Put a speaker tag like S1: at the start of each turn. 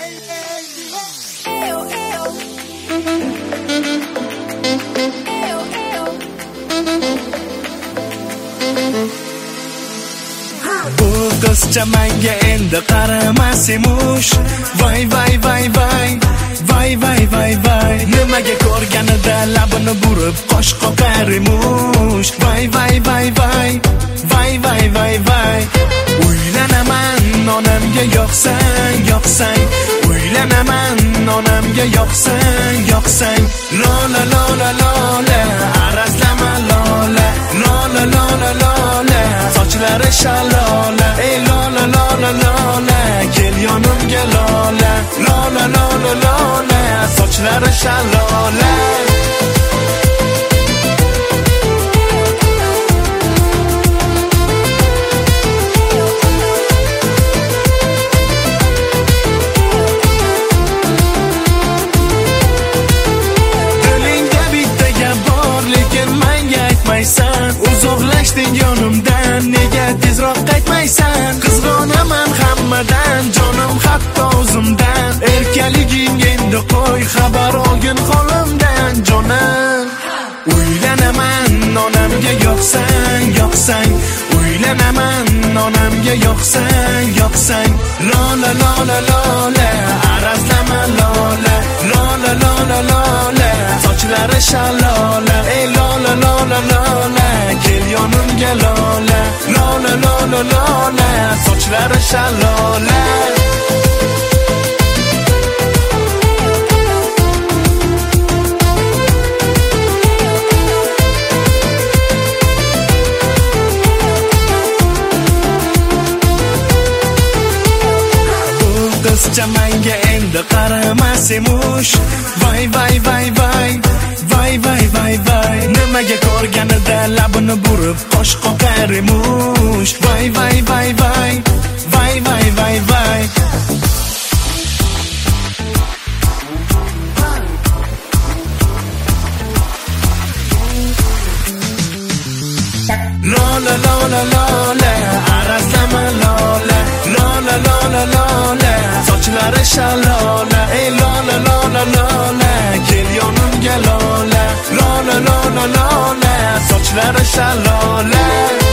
S1: Bu qizcha menga endi qaramas emish. Voy voy voy voy, voy voy voy voy. Nimaga ko'rganida labini burib qosh qoqar emish. Voy voy voy voy, voy voy voy voy. Uylanaman onamga yoqsang, yoqsang. Uylanaman onamga yoqsang, yoqsang. Lola lola lola, arazlama lola. Lola lola lola, sochlari shalola. Ey lola lola lola, kel yonimga lola. Lola lola lola, sochlari shalola. Uzoqlashding yonimdan, nega tezroq qaytmaysan? Qizg'onaman hammadan, jonim hatto o'zimdan. Erkaliging endi qo'y, xabar olgin holimdan, jonim. Uylanaman onamga yoqsang, yoqsang. Uylanaman onamga yoqsang, yoqsang. Lola lola lola, arazlama lola. Lola lola lola, sochlari shalola. Ey lola lola lola, kel yonimga lola. Lola lola lola, sochlari shalola. Qizcha menga endi qaramas emish. Voy voy voy voy, voy voy voy voy. Nimaga ko'rganida labini burib qosh qoqar emish. Voy voy voy voy, voy voy voy voy. Lola lola lola, arazlama lola. Lola lola lola, sochlari shalola. Ey lola lola lola, kel yonimga lola. Lola lola lola, sochlari shalola.